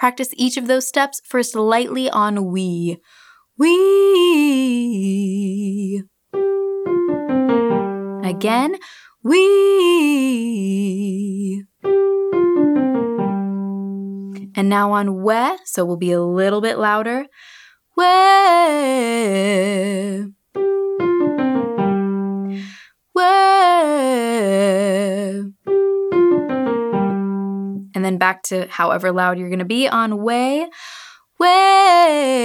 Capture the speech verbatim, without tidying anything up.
practice each of those steps first lightly on we. We. Again, we. And now on we, so we'll be a little bit louder. We. We. And then back to however loud you're going to be on way. Way.